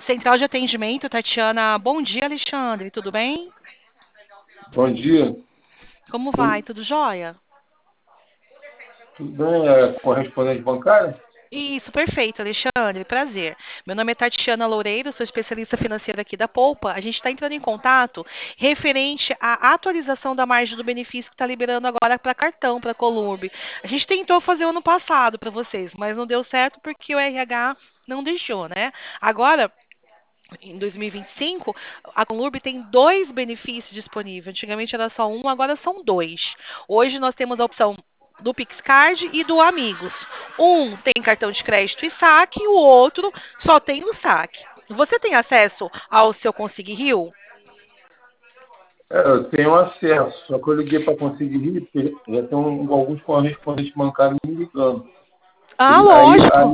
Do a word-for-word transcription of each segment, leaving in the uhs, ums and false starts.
Central de atendimento, Tatiana. Bom dia, Alexandre. Tudo bem? Bom dia, Como vai? tudo, Tudo jóia? tudo bem? É correspondente bancária? Isso, perfeito, Alexandre. Prazer. Meu nome é Tatiana Loureiro, sou especialista financeira aqui da Poupa. A gente está entrando em contato referente à atualização da margem do benefício que está liberando agora para cartão, para Columbi. A gente tentou fazer o ano passado para vocês, mas não deu certo porque o R H não deixou, né? Agora, em dois mil e vinte e cinco, a Conlurb tem dois benefícios disponíveis. Antigamente era só um, agora são dois. Hoje nós temos a opção do PixCard e do Amigos. Um tem cartão de crédito e saque, e o outro só tem o saque. Você tem acesso ao seu Consig Rio? É, eu tenho acesso, só que eu liguei para conseguir rir, porque já tem um- alguns correspondentes bancários me ligando. Ah, Ele- Aí, lógico. aí,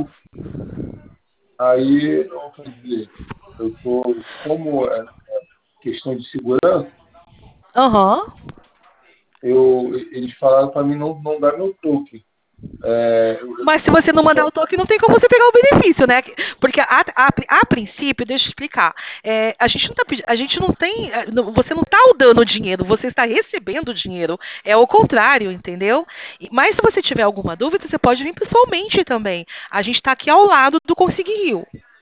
aí, eu quer dizer, eu tô, como é questão de segurança, Aham. eu, eles falaram para mim não, não dar meu token. É, eu, Mas se você não eu mandar só, o toque, não tem como você pegar o benefício, né? Porque a, a, a princípio, deixa eu explicar, é, a gente não tá, pedi- a gente não tem, é, não- você não está dando dinheiro, você está recebendo dinheiro. É o contrário, entendeu? E- Mas se você tiver alguma dúvida, você pode vir pessoalmente também. A gente está aqui ao lado do Consig Rio.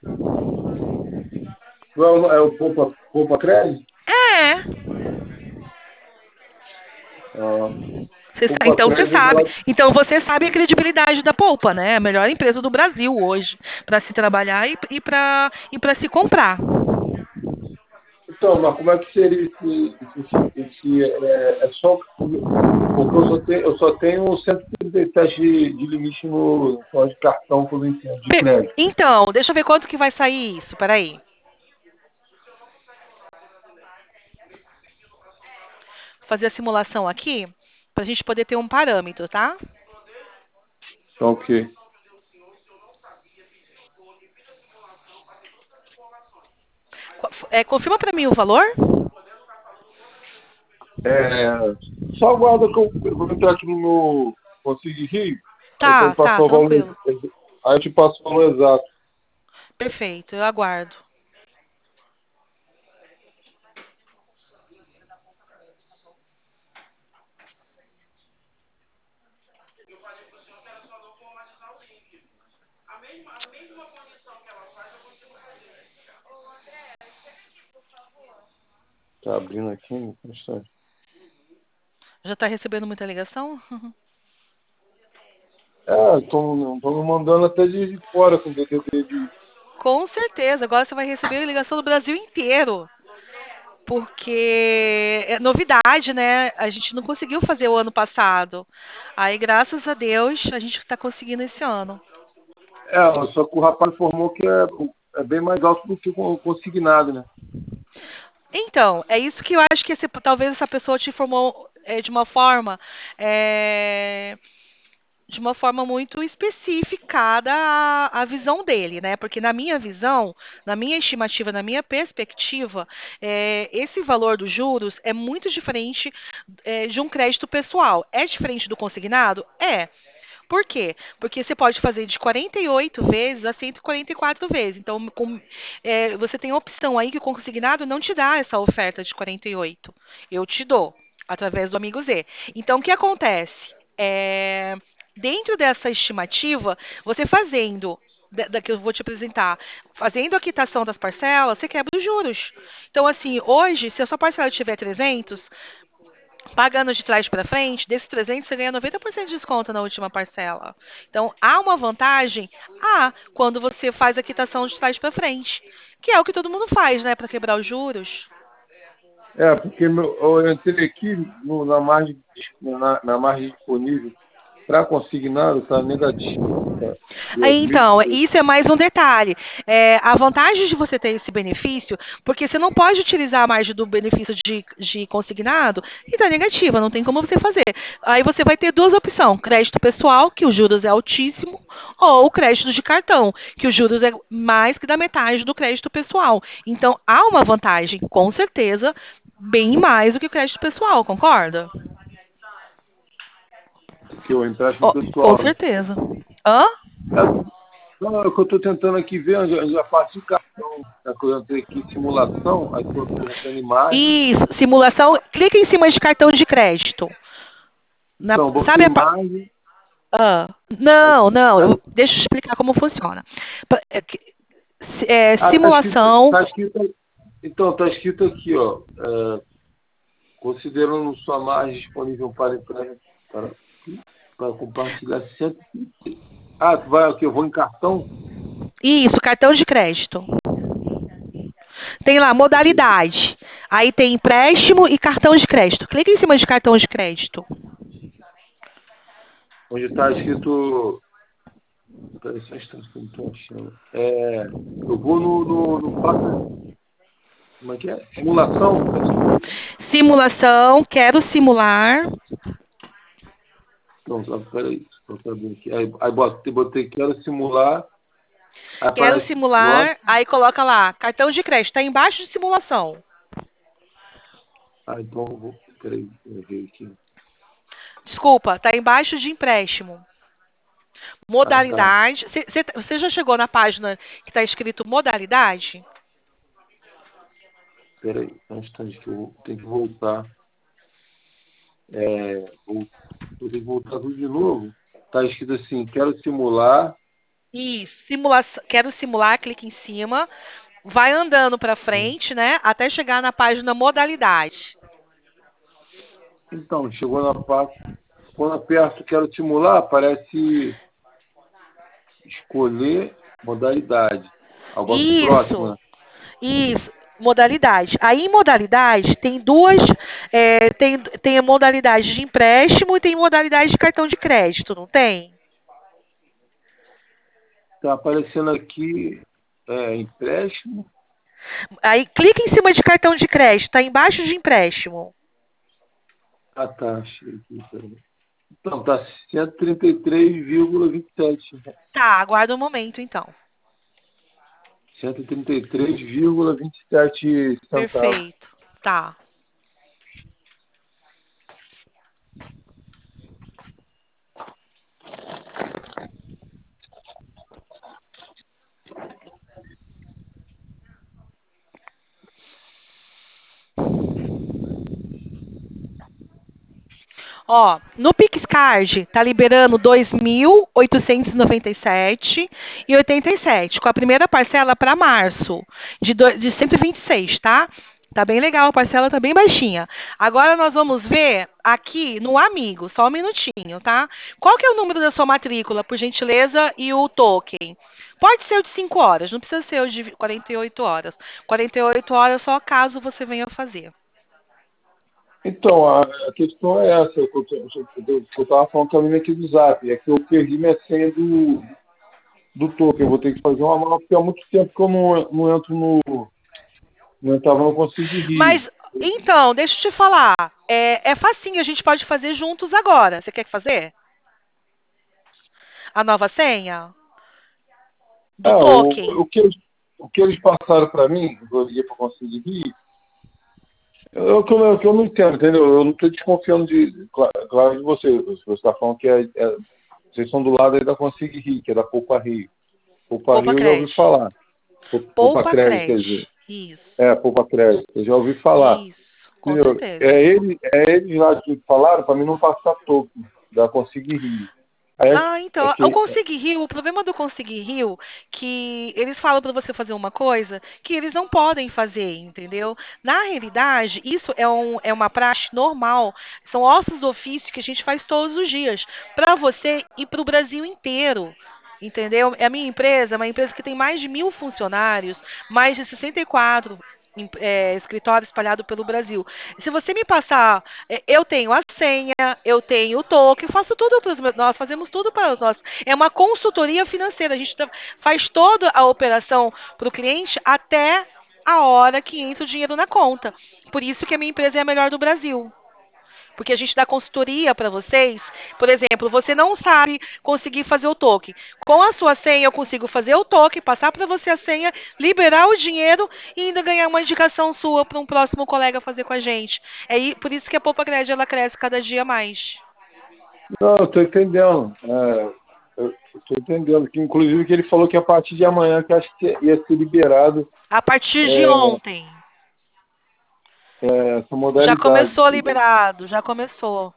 não, é o Poupa, Poupa Crédito? É. Ah, Você sa- Poupa então você Crédito, sabe. ela, Então você sabe a credibilidade da Poupa, né? A melhor empresa do Brasil hoje para se trabalhar e, e para e para se comprar. então, mas como é que seria esse, esse, esse é, é só porque eu só tenho, eu só tenho cento e trinta e sete de, de limite no só de cartão por vencimento de Per- crédito. Então, deixa eu ver quanto que vai sair isso. Peraí. Vou fazer a simulação aqui para a gente poder ter um parâmetro, tá? Então, ok. Co- é, confirma para mim o valor? É, só aguarda que eu, eu vou entrar aqui no meu Consigo Rio, aí Tá, pode tá, passar o valor, tranquilo. aí eu te passo o valor exato. Perfeito, eu aguardo. Tá abrindo aqui, um instante. Já está recebendo muita ligação? É, estão me mandando até de fora com D D D de. Com certeza. Agora você vai receber ligação do Brasil inteiro. Porque é novidade, né? A gente não conseguiu fazer o ano passado. Aí, graças a Deus, a gente está conseguindo esse ano. É, só que o rapaz informou que é, é bem mais alto do que o consignado, né? Então, é isso que eu acho que esse- talvez essa pessoa te informou é, de uma forma é, de uma forma muito especificada a, a visão dele, né? Porque na minha visão, na minha estimativa, na minha perspectiva, é, esse valor dos juros é muito diferente é, de um crédito pessoal. É diferente do consignado? É. Por quê? Porque você pode fazer de quarenta e oito vezes a cento e quarenta e quatro vezes. Então, com- é, você tem a opção aí que o consignado não te dá essa oferta de quarenta e oito. Eu te dou, através do Amigo Z. Então, o que acontece? É, dentro dessa estimativa, você fazendo, da, da que eu vou te apresentar, fazendo a quitação das parcelas, você quebra os juros. Então, assim, hoje, se a sua parcela tiver trezentos, pagando de trás para frente, desses trezentos você ganha noventa por cento de desconto na última parcela. Então, há uma vantagem? Há, quando você faz a quitação de trás para frente. Que é o que todo mundo faz, né, para quebrar os juros. É, porque meu, eu entrei aqui no- na, margem, na, na margem disponível para consignado, está negativo. Tá? Aí, Dois mil então, e isso é mais um detalhe. É, a vantagem de você ter esse benefício, porque você não pode utilizar a margem do benefício de, de consignado e está negativa, não tem como você fazer. Aí você vai ter duas opções: crédito pessoal, que os juros é altíssimo, ou crédito de cartão, que os juros é mais que da metade do crédito pessoal. Então, há uma vantagem, com certeza, bem mais do que o crédito pessoal, concorda? que o empréstimo Ó, com pessoal, né? certeza. Hã? É, não, é o que eu estou tentando aqui ver, onde eu já faço em cartão. eu entrei aqui simulação, aí estou apresentando imagem. Isso, simulação. Clica em cima de cartão de crédito. Na, Então, botei sabe a, pa- imagem. ah, Aí, não, não, aí, eu- deixa eu explicar como funciona. Pa- é que- si- é, ah, tá escrito, simulação. tá escrito, então, está escrito aqui, ó. É, considerando sua margem disponível para entrega, para, para compartilhar cento e trinta. Ah, tu vai aqui, eu vou em cartão? Isso, cartão de crédito. Tem lá modalidade. Aí tem empréstimo e cartão de crédito. Clica em cima de cartão de crédito. Onde está escrito. Peraí, só um instante que eu não estou achando. É, eu vou no, no, no fato. Como é que é? Simulação? Tá escrito? Simulação, quero simular. Não, só, peraí. Vou saber aqui. Aí, aí botei, botei quero simular. Aí Quero aparece. Nossa. simular. Aí coloca lá, cartão de crédito. Está embaixo de simulação. Ah, então eu vou. Peraí, eu ver aqui. Desculpa, está embaixo de empréstimo. Ah, tá. Modalidade. Você já chegou na página que está escrito modalidade? Peraí, só um instante que eu vou- tenho que voltar. É, vou, vou ter que voltar tudo de novo. Tá escrito assim, quero simular. Isso. Simulação. Quero simular, clica em cima. Vai andando para frente, né? Até chegar na página modalidade. Então, chegou na parte. Quando aperto quero simular, aparece escolher modalidade. Aí eu boto próximo, Isso. né? Isso. Modalidade. Aí em modalidade tem duas. é, tem, tem a modalidade de empréstimo e tem modalidade de cartão de crédito, não tem? Tá aparecendo aqui é, empréstimo. Aí clica em cima de cartão de crédito, tá embaixo de empréstimo. Ah, tá. Achei aqui, peraí. Então, tá cento e trinta e três vírgula vinte e sete. Tá, aguarda um momento então. cento e trinta e três vírgula vinte e sete centavos. Perfeito. Tá. Ó, no PixCard tá liberando dois mil oitocentos e noventa e sete e oitenta e sete, com a primeira parcela para março de, do, de cento e vinte e seis, tá? Tá bem legal, a parcela tá bem baixinha. Agora nós vamos ver aqui no Amigo, só um minutinho, tá? Qual que é o número da sua matrícula, por gentileza, e o token? Pode ser o de cinco horas, não precisa ser o de quarenta e oito horas. quarenta e oito horas só caso você venha fazer. Então, a, a questão é essa, que eu estava falando com a menina aqui do Zap, é que eu perdi minha senha do, do token. Eu vou ter que fazer uma nova, porque há muito tempo que eu não, não entro no. Não entrava no Conselho de Mas, Rio. então, deixa eu te falar. É, é facinho, a gente pode fazer juntos agora. Você quer fazer? A nova senha? Do Ah, o, token? o, que, eles, o que eles passaram para mim, eu liguei para o Conselho de Rio, é o que eu, é o que eu não entendo, entendeu? Eu não estou desconfiando de, claro, claro de você. Você está falando que é, é, vocês são do lado aí da Conselho Rio, que é da Poupa Rio. Poupa Poupa Rio eu já ouvi crédito. falar. Poupa Poupa Crédito, quer crédito. dizer. Isso. É, Poupa Crédito. Eu já ouvi falar. Isso. Com Entendeu? certeza. É, ele, é eles lá que falaram para mim não passar token da Conseguir Rio. Aí é, Ah, é então, o que. Conseguir Rio, o problema do Conseguir Rio, que eles falam para você fazer uma coisa que eles não podem fazer, entendeu? Na realidade, isso é, um, é uma praxe normal, são ossos do ofício que a gente faz todos os dias, para você e para o Brasil inteiro. Entendeu? É a minha empresa, é uma empresa que tem mais de mil funcionários, mais de sessenta e quatro em- é, escritórios espalhados pelo Brasil. Se você me passar, é, eu tenho a senha, eu tenho o token, eu faço tudo para os meus, nós fazemos tudo para os nossos. É uma consultoria financeira, a gente tra- faz toda a operação para o cliente até a hora que entra o dinheiro na conta. Por isso que a minha empresa é a melhor do Brasil. Porque a gente dá consultoria para vocês. Por exemplo, você não sabe conseguir fazer o token. Com a sua senha, eu consigo fazer o token, passar para você a senha, liberar o dinheiro e ainda ganhar uma indicação sua para um próximo colega fazer com a gente. É aí- por isso que a Poupa Crédito ela cresce cada dia mais. Não, eu estou entendendo. É, eu estou entendendo. Que, inclusive que ele falou que a partir de amanhã que acho que ia ser liberado A partir de é, ontem. é, essa Já modalidade. começou liberado, já começou.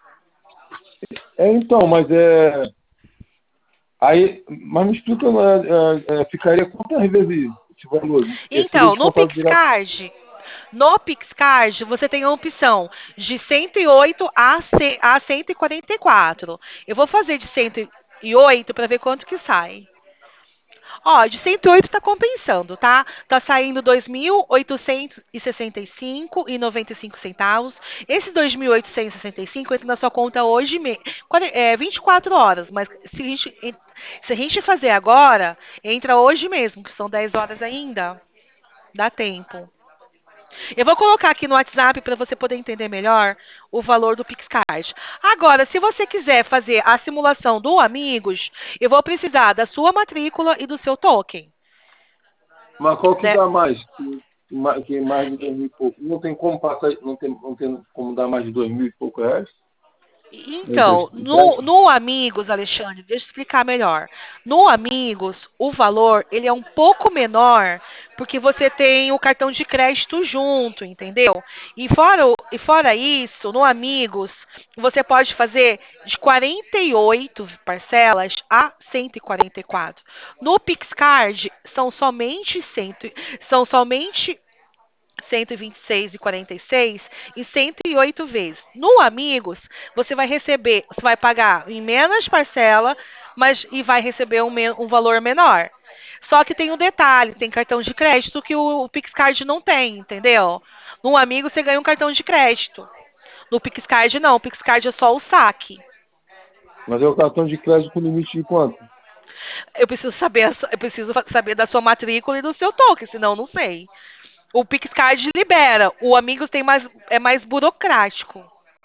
É, então, mas é. Aí, mas me explica, é, é, é, ficaria quantas vezes esse valor? Porque seria Então, no descontado direto. PixCard, no PixCard, você tem a opção de cento e oito a ce- a cento e quarenta e quatro. Eu vou fazer de cento e oito para ver quanto que sai. Ó, de cento e oito está compensando, tá? Tá saindo dois mil oitocentos e sessenta e cinco e noventa e cinco centavos. Esse dois mil oitocentos e sessenta e cinco entra na sua conta hoje, me- quare- é, vinte e quatro horas, mas se a gente, se a gente fazer agora, entra hoje mesmo, que são dez horas ainda. Dá tempo. Eu vou colocar aqui no WhatsApp para você poder entender melhor o valor do PixCard. Agora, se você quiser fazer a simulação do Amigos, eu vou precisar da sua matrícula e do seu token. Mas qual que Né? dá mais? Que, ma- que mais de dois mil e pouco? Não tem como passar, não tem, não tem como dar mais de dois mil e pouco reais? Entre as Então, no, peças? no Amigos, Alexandre, deixa eu explicar melhor. No Amigos, o valor ele é um pouco menor porque você tem o cartão de crédito junto, entendeu? E fora, o- e fora isso, no Amigos, você pode fazer de quarenta e oito parcelas a cento e quarenta e quatro. No PixCard, são somente cem, são somente cento e vinte e seis e quarenta e seis e cento e oito vezes. No Amigos, você vai receber, você vai pagar em menos parcela, mas e vai receber um, men- um valor menor. Só que tem um detalhe, tem cartão de crédito que o, o PixCard não tem, entendeu? No Amigo você ganha um cartão de crédito. No PixCard não, o PixCard é só o saque. Mas é o cartão de crédito com limite de quanto? Eu preciso saber, a sua- eu preciso fa- saber da sua matrícula e do seu token, senão eu não sei. O PixCard libera, o Amigos tem mais, é mais burocrático.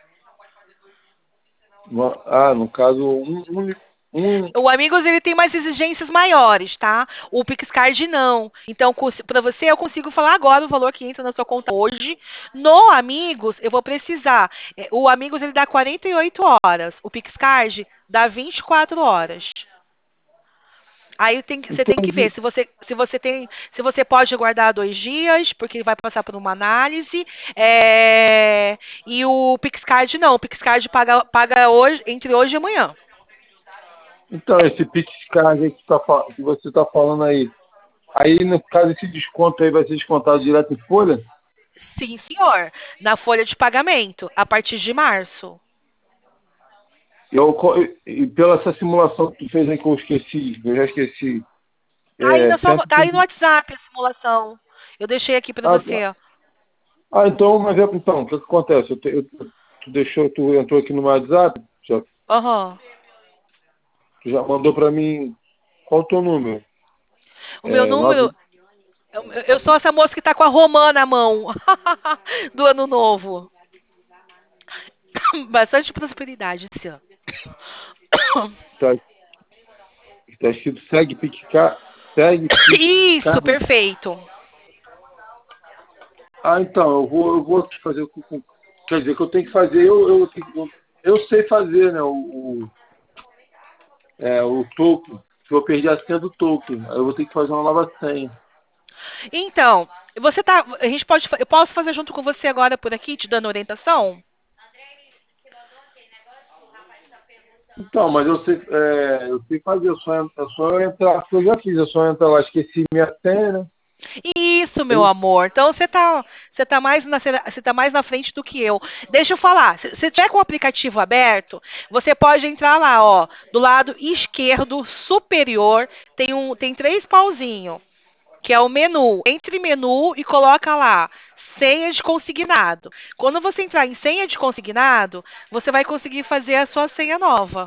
No- Ah, no caso, um, um, um- O Amigos ele tem mais exigências maiores, tá? O PixCard não. Então, para você, eu consigo falar agora o valor que entra na sua conta hoje. No Amigos, eu vou precisar. é, O Amigos ele dá quarenta e oito horas. O PixCard dá vinte e quatro horas. Aí tem que- você tem que ver entendi. se você, se você tem, se você pode guardar dois dias, porque ele vai passar por uma análise. é, E o PixCard não. O PixCard paga, paga hoje, entre hoje e amanhã. Então, esse PixCard aí que, tá, fa- que você está falando aí, aí no caso esse desconto aí vai ser descontado direto em folha? Sim, senhor. Na folha de pagamento, a partir de março. Eu, co- e pela essa simulação que tu fez aí que eu esqueci, eu já esqueci, Tá aí, é, na sua, tá aí no cento e trinta. WhatsApp a simulação. Eu deixei aqui para Ah, você, tá. ó. Ah, então, mas é, então, o que, que acontece? Eu te- eu- tu deixou, tu entrou aqui no meu WhatsApp, já, Aham. tu já mandou para mim qual o teu número? O meu É, número. nove, Eu, eu sou essa moça que tá com a romã na mão. Do ano novo. Bastante prosperidade esse ano. tá, tá escrito segue PixCard, segue Isso, PixCard. perfeito. Ah, então, eu vou, eu vou aqui fazer o que. Quer dizer, que eu tenho que fazer, eu, eu, eu, eu sei fazer, né? O, o, é, o token. Que eu perdi a senha do token. Aí eu vou ter que fazer uma nova senha. Então, você tá. A gente pode. fa- Eu posso fazer junto com você agora por aqui, te dando orientação? Então, mas eu sei, é, eu sei fazer, é só, é só eu entrar, que eu já fiz, é só eu entrar lá, esqueci minha senha, né? Isso, meu Aí, amor. Então você tá, você tá mais na, você tá mais na frente do que eu. Deixa eu falar. Se você tiver com o aplicativo aberto, você pode entrar lá, ó, do lado esquerdo superior, tem um, tem três pauzinhos, que é o menu. Entre menu e coloca lá senha de consignado. Quando você entrar em senha de consignado, você vai conseguir fazer a sua senha nova.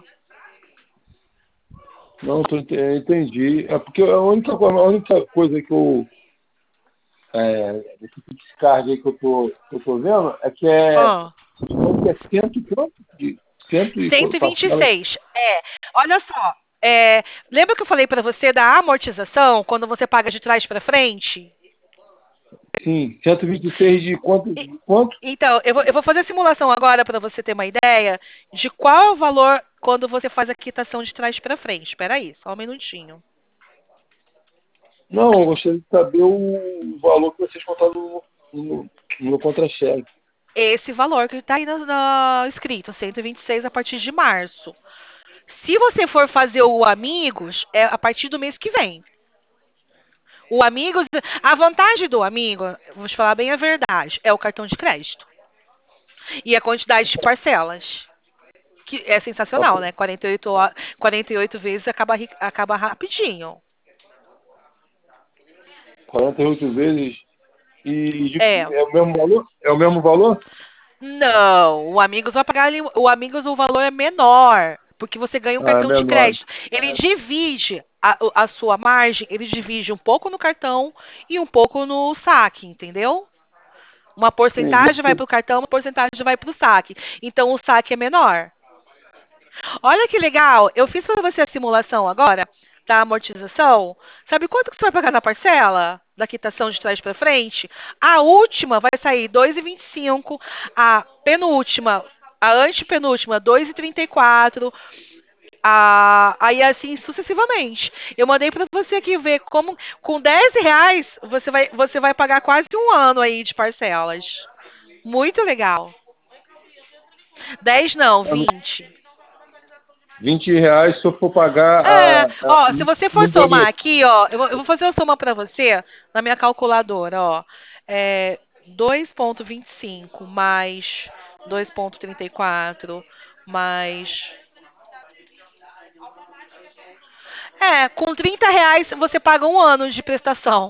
não, tô, ente- entendi. É porque a única, coisa- a única coisa que eu. É, desse descarga aí que eu tô, que eu tô vendo é que é. Ó. Tu falou que é cento e quanto? De cento e cento quanto e vinte e parcela? seis. É, olha só. É, lembra que eu falei para você da amortização, quando você paga de trás para frente? Sim, cento e vinte e seis de quanto? E- De quanto? então, eu vou, eu vou fazer a simulação agora para você ter uma ideia de qual é o valor quando você faz a quitação de trás para frente. Espera aí, só um minutinho. Não, eu gostaria de saber o valor que vocês contaram no, no, no meu contra-cheque. Esse valor que está aí no, no escrito, cento e vinte e seis a partir de março. Se você for fazer o Amigos, é a partir do mês que vem. O Amigos, a vantagem do Amigo, vou te falar bem a verdade, é o cartão de crédito. E a quantidade de parcelas. Que é sensacional, né? quarenta e oito, ho- quarenta e oito vezes acaba, ri- acaba rapidinho. quarenta e oito vezes e de- É. é o mesmo valor? É o mesmo valor? Não, o Amigos vai pagar ali, o Amigos o valor é menor, porque você ganha um Ah, é cartão de menor. crédito. Ele divide a, o- a sua margem, ele divide um pouco no cartão e um pouco no saque, entendeu? Uma Sim, porcentagem vai vinte. para o cartão, uma porcentagem vai para o saque. Então o saque é menor. Olha que legal, eu fiz para você a simulação agora da amortização. Sabe quanto que você vai pagar na parcela da quitação de trás para frente? A última vai sair dois e vinte e cinco, a penúltima, a antepenúltima dois e trinta e quatro, a aí assim sucessivamente. Eu mandei para você aqui ver como com dez reais você vai você vai pagar quase um ano aí de parcelas. Muito legal. Dez não, vinte. vinte reais se eu for pagar a, É, a, ó, se você for no somar boleto. aqui, ó, eu vou, eu vou fazer uma soma para você na minha calculadora, ó. É dois vírgula vinte e cinco mais dois vírgula trinta e quatro mais. É, com trinta reais você paga um ano de prestação.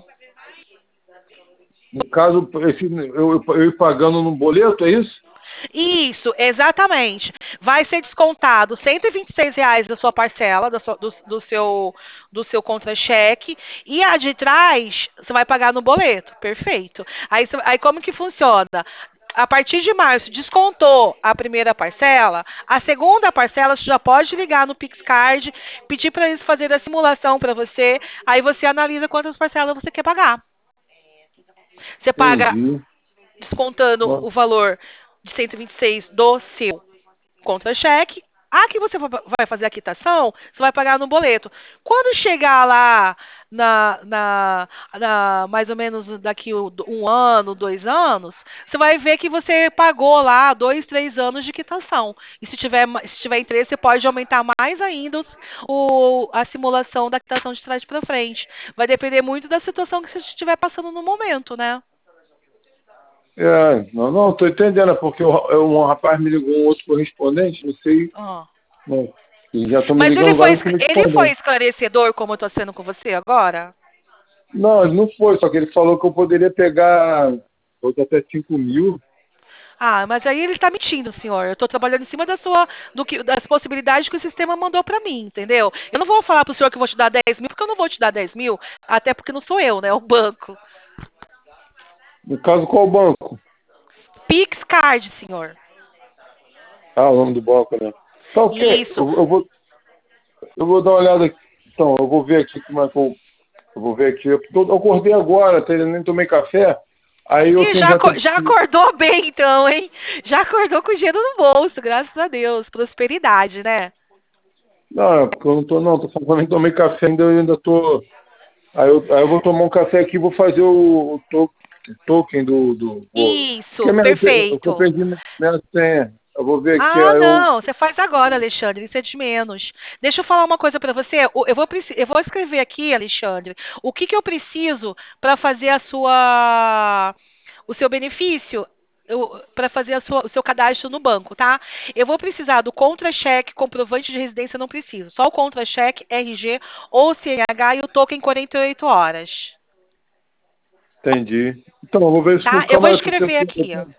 No caso, esse, eu, eu ir pagando no boleto, é isso? Isso, exatamente. Vai ser descontado cento e vinte e seis reais da sua parcela, da sua- do, do seu, do seu contra-cheque, e a de trás você vai pagar no boleto. Perfeito. Aí, você- aí como que funciona? A partir de março, descontou a primeira parcela, a segunda parcela você já pode ligar no PixCard, pedir para eles fazerem a simulação para você, aí você analisa quantas parcelas você quer pagar. Você paga Entendi. descontando Não. o valor de cento e vinte e seis do seu contra-cheque. A que você va- vai fazer a quitação, você vai pagar no boleto. Quando chegar lá na, na, na- mais ou menos daqui o- um ano, dois anos, você vai ver que você pagou lá dois, três anos de quitação. E se tiver, ma- se tiver interesse, você pode aumentar mais ainda os- o, a simulação da quitação de trás para frente. Vai depender muito da situação que você estiver passando no momento, né? É, não, não, estou entendendo, é porque o- é um rapaz me ligou, um outro correspondente, não sei, Ó. não, e já estão me Mas ele ligando foi, vários escla- ele foi correspondentes. esclarecedor, como eu tô sendo com você agora? Não, ele não foi, só que ele falou que eu poderia pegar outro até cinco mil. Ah, mas aí ele está mentindo, senhor. Eu estou trabalhando em cima da sua, do que, das possibilidades que o sistema mandou para mim, entendeu? Eu não vou falar para o senhor que eu vou te dar dez mil, porque eu não vou te dar dez mil, até porque não sou eu, né? É o banco. No caso, qual banco? Pix Card, senhor. Ah, o nome do banco, né? Tá ok, Isso. eu, eu vou, eu vou dar uma olhada aqui. Então, eu vou ver aqui como é que eu, eu vou ver aqui. Eu, tô- eu acordei agora, tá, eu nem tomei café. Aí eu E tenho já, já aco- tenho já que. acordou bem, então, hein? Já acordou com dinheiro no bolso, graças a Deus. Prosperidade, né? Não, é porque eu não tô, não, tô falando que nem tomei café ainda, eu ainda tô. Aí eu, aí eu vou tomar um café aqui e vou fazer o, o, to- o token do. do vou, porque Isso, a minha, eu eu perfeito. perdi minha senha. Eu vou ver aqui, Ah, aí eu. não, você faz agora, Alexandre, isso é de menos. Deixa eu falar uma coisa para você. O- Eu vou, preci- eu vou escrever aqui, Alexandre, o que, que eu preciso para fazer a sua, o seu benefício, para fazer a sua- o seu cadastro no banco, tá? Eu vou precisar do contra-cheque, comprovante de residência, não preciso. Só o contra-cheque, R G ou C N H e o token quarenta e oito horas, Entendi. Então, eu vou ver se com tá? Eu vou calma, eu escrever tento. Eu aqui, ó. tento,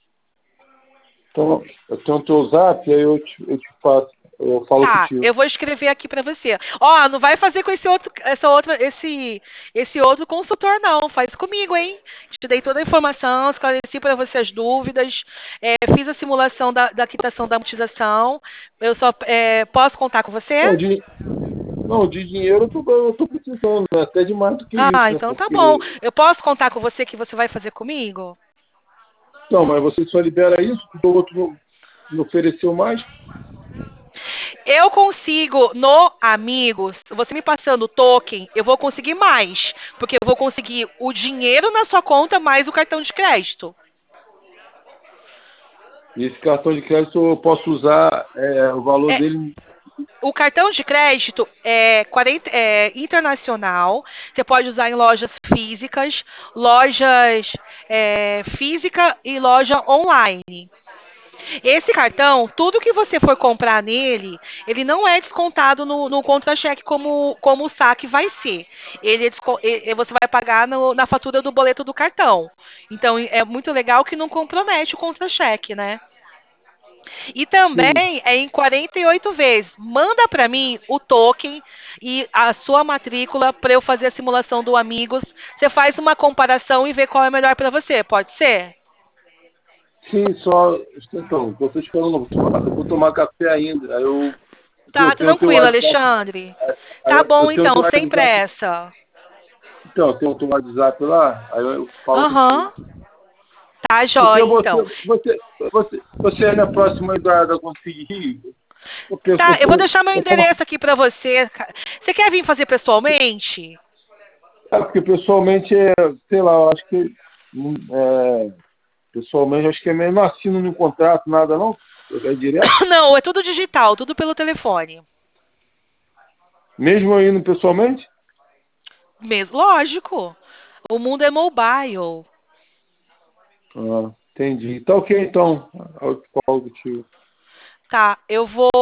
então, eu tenho o teu zap, aí eu te, eu te faço. Eu falo Tá, contigo. eu vou escrever aqui pra você. Ó, não vai fazer com esse outro, essa outra, esse, esse outro consultor não. Faz comigo, hein? Te dei toda a informação, esclareci para você as dúvidas, é, fiz a simulação da, da quitação da amortização. Eu só é, posso contar com você? Não, de, não, de dinheiro eu tô, eu tô precisando, né? Até demais do que Ah, isso, né? então tá bom. Porque. Eu posso contar com você que você vai fazer comigo? Não, mas você só libera isso, porque o outro não, não ofereceu mais. Eu consigo no Amigos, você me passando o token, eu vou conseguir mais, porque eu vou conseguir o dinheiro na sua conta mais o cartão de crédito. E esse cartão de crédito eu posso usar é, o valor É, dele. o cartão de crédito é, quarenta, é internacional, você pode usar em lojas físicas, lojas é, física e loja online. Esse cartão, tudo que você for comprar nele, ele não é descontado no, no contra-cheque como, como o saque vai ser. Ele é desco- e- e você vai pagar no- na fatura do boleto do cartão. Então, é muito legal que não compromete o contra-cheque, né? E Sim, também é em quarenta e oito vezes. Manda para mim o token e a sua matrícula para eu fazer a simulação do Amigos. Você faz uma comparação e vê qual é melhor para você. Pode ser? sim, só. Então, eu estou esperando, eu vou tomar, eu vou tomar café ainda. Aí eu, eu Tá, tenho o teu tranquilo, WhatsApp. Alexandre. Aí Tá eu, bom eu tenho o então, teu sem WhatsApp. pressa. Então, eu tenho o teu WhatsApp lá, aí eu falo contigo. Aham. Tá Porque jóia, então. você, você, você, você é minha próxima da, da conseguir. Porque eu, Tá, eu vou eu, deixar meu eu tava, endereço aqui pra você. Você quer vir fazer pessoalmente? é, porque pessoalmente, é, sei lá, eu acho que hum, é, pessoalmente acho que é mesmo não assino no contrato, nada não. É direto. Não, é tudo digital, tudo pelo telefone. Mesmo eu indo pessoalmente? Mesmo, lógico. O mundo é mobile. Ah, entendi. Tá ok, então. Eu falo contigo. Tá, eu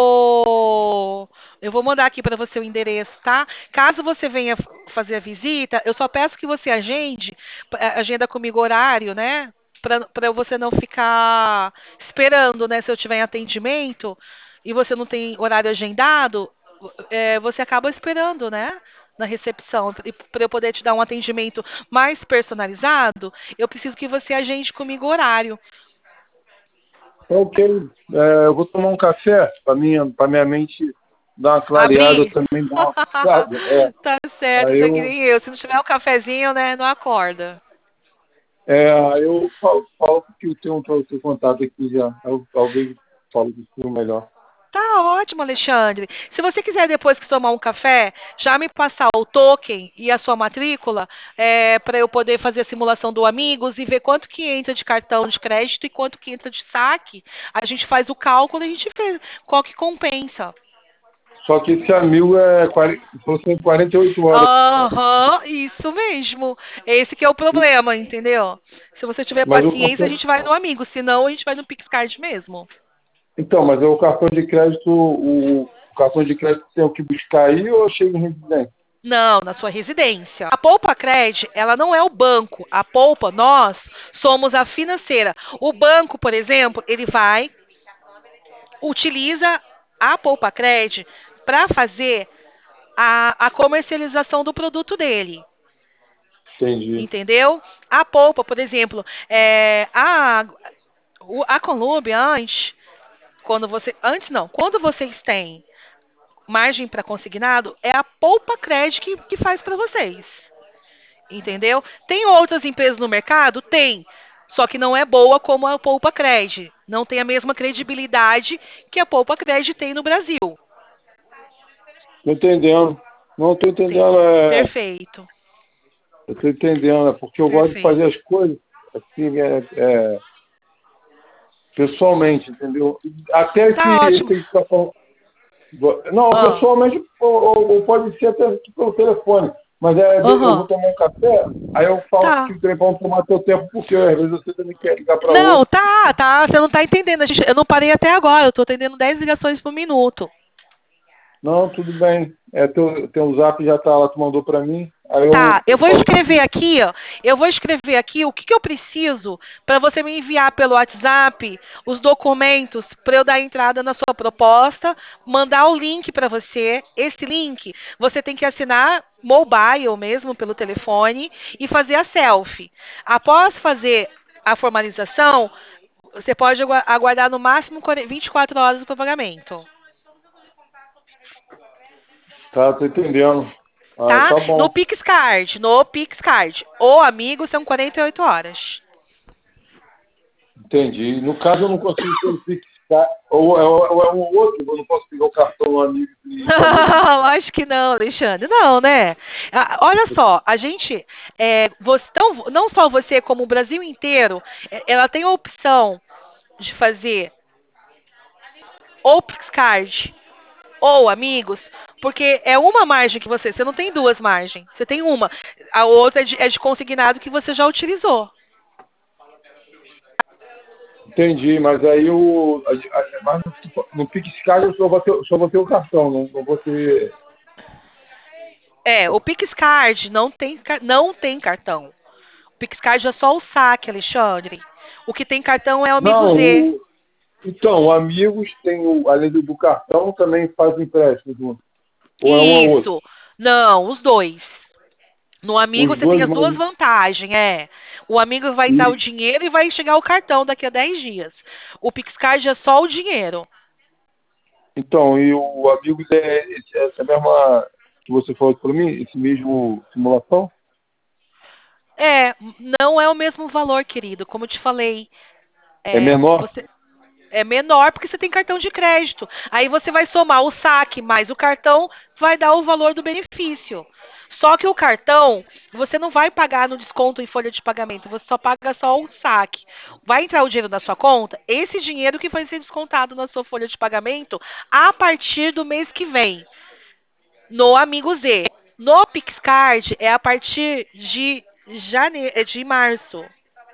vou eu vou mandar aqui para você o endereço, tá? Caso você venha f- fazer a visita, eu só peço que você agende, a- agenda comigo horário, né? Para você não ficar esperando, né? Se eu tiver em atendimento e você não tem horário agendado, é, você acaba esperando, né? Na recepção. E para eu poder te dar um atendimento mais personalizado, eu preciso que você agende comigo horário. Tá ok. É, eu vou tomar um café para minha, para minha mente dar uma clareada Abrir? também, dar uma, sabe? É, Tá certo, aí você é que eu, nem eu. Se não tiver um cafezinho, né, não acorda. é, aí eu falo, falo que eu tenho o teu contato aqui já. Aí eu talvez falo contigo melhor. Tá ótimo, Alexandre. Se você quiser depois que tomar um café, já me passar o token e a sua matrícula, é, para eu poder fazer a simulação do Amigos e ver quanto que entra de cartão de crédito e quanto que entra de saque, a gente faz o cálculo e a gente vê qual que compensa. Só que esse amigo é quarenta, são quarenta e oito horas. Aham, isso mesmo. Esse que é o problema, entendeu? Se você tiver Mas o paciência, a cartão, gente vai no Amigo, senão a gente vai no PixCard mesmo. então, mas é o cartão de crédito, o, o cartão de crédito tem o que buscar aí ou chega em residência? Não, na sua residência. A Poupa Cred, ela não é o banco. A Poupa, nós somos a financeira. O banco, por exemplo, ele vai, utiliza a Poupa Cred para fazer a, a comercialização do produto dele. Entendi. Entendeu? A Poupa, por exemplo, é, a, o- a Colômbia, antes, quando você. Antes não, quando vocês têm margem para consignado, é a Poupa Cred que, que faz para vocês. Entendeu? Tem outras empresas no mercado? Tem. Só que não é boa como a Poupa Cred. Não tem a mesma credibilidade que a Poupa Cred tem no Brasil. Tô entendendo. Não tô Sim. entendendo, é, Perfeito. eu tô entendendo, é porque eu gosto de fazer Perfeito. as coisas assim, é, é, pessoalmente, entendeu? Até esse, Tá esse ótimo. que tá falando- não, Ah, pessoalmente, ou, ou- ou pode ser até aqui pelo telefone. Mas é, eu vou aham. tomar um café, aí eu falo Tá. que o telefone não tomar teu tempo, porque às vezes você também quer ligar para Não, outro. tá, tá. Você não tá entendendo. A gente, eu não parei até agora. Eu tô atendendo dez ligações por minuto. Não, tudo bem. É, teu, teu zap já tá lá, tu mandou para mim, aí eu, Tá, eu eu vou falo escrever contigo. aqui, ó. Eu vou escrever aqui o que, que eu preciso para você me enviar pelo WhatsApp os documentos para eu dar entrada na sua proposta, mandar o link para você. Esse link você tem que assinar mobile mesmo pelo telefone e fazer a selfie. Após fazer a formalização, você pode agua- aguardar no máximo quarenta vinte e quatro horas para o pagamento. Tá, tô entendendo. Ah, Tá? tá No bom. PixCard, no PixCard. O amigo são quarenta e oito horas. Entendi. No caso, eu não consigo pelo Pix. Tá? Ou, é- ou é um ou outro, eu não posso pegar o cartão do amigo e fazer isso. Não, acho que não, Alexandre. Não, né? Ah, olha só, a gente, é, você, não, não só você, como o Brasil inteiro, é, ela tem a opção de fazer ou Pixcard ou amigos, porque é uma margem que você, você não tem duas margens, você tem uma. A outra é de, é de consignado que você já utilizou. Entendi, mas aí o. a- a- Mas no, no PixCard eu só vou ter, só vou ter o cartão, não, não vou ter. É, o Pixcard não tem, car- não tem cartão. O Pixcard é só o saque, Alexandre. O que tem cartão é o Amigo Não, Z. o, então, amigos tem o, além do, do cartão, também faz empréstimo junto. Ou é um ou outro. Isso. Não, os dois. No amigo Os você tem dois, as duas mas. vantagens, é. O amigo vai dar o E, dinheiro e vai chegar o cartão daqui a dez dias. O Pixcard é só o dinheiro. então, e o amigos é esse- essa mesma que você falou para mim, esse mesmo simulação? É, não é o mesmo valor, querido. Como eu te falei, É é, menor? você é menor porque você tem cartão de crédito. Aí você vai somar o saque mais o cartão, vai dar o valor do benefício. Só que o cartão, você não vai pagar no desconto em folha de pagamento, você só paga só o saque. Vai entrar o dinheiro na sua conta, esse dinheiro que vai ser descontado na sua folha de pagamento a partir do mês que vem, no Amigo Z. No Pixcard é a partir de janeiro, de março.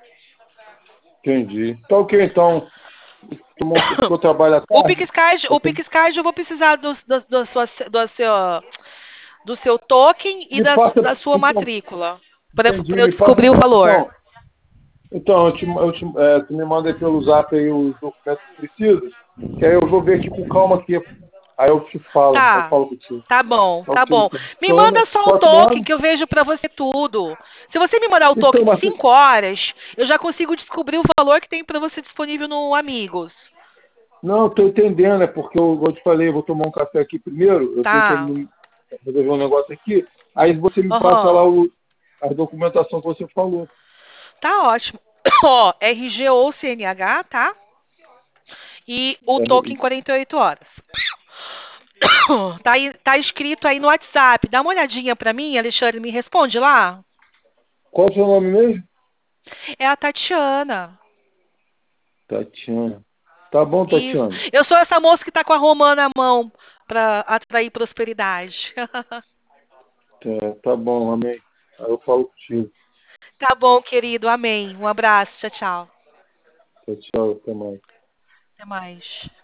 Entendi. Tá ok, então. Tomou, porque eu trabalho à O tarde. Pixcard, Eu o tô- Pixcard eu vou precisar do, do, do, sua, do, seu, do seu token e Me da, passa. da sua Então, matrícula, para entendi. eu Me passa descobrir o então. valor. Então, então eu te, eu te, é, tu me manda aí pelo zap aí os documentos que precisa, que aí eu vou ver aqui com calma aqui. Aí eu te falo, eu Tá, falo contigo. tá bom, Tá tá ok, bom. então. Me Seu nome, manda só o qual é o teu token nome? que eu vejo pra você tudo. Se você me mandar o Então, token de mas, cinco horas, eu já consigo descobrir o valor que tem pra você disponível no Amigos. não, eu tô entendendo, é porque eu, eu te falei, eu vou tomar um café aqui primeiro, eu tenho que Tá. me- resolver um negócio aqui, aí você me passa Aham. lá o, a documentação que você falou. Tá ótimo. Ó, R G ou C N H, tá? E o É, token quarenta e oito horas. Tá, aí, tá escrito aí no WhatsApp. Dá uma olhadinha pra mim, Alexandre, me responde lá. qual é o seu nome mesmo? É a Tatiana. Tatiana. Tá bom, Isso. Tatiana. Eu sou essa moça que tá com a romã na mão pra atrair prosperidade. Tá, tá bom, amém. Aí eu falo contigo. Tá bom, querido. Amém. Um abraço. Tchau, tchau. Tchau, tchau, até mais. Até mais.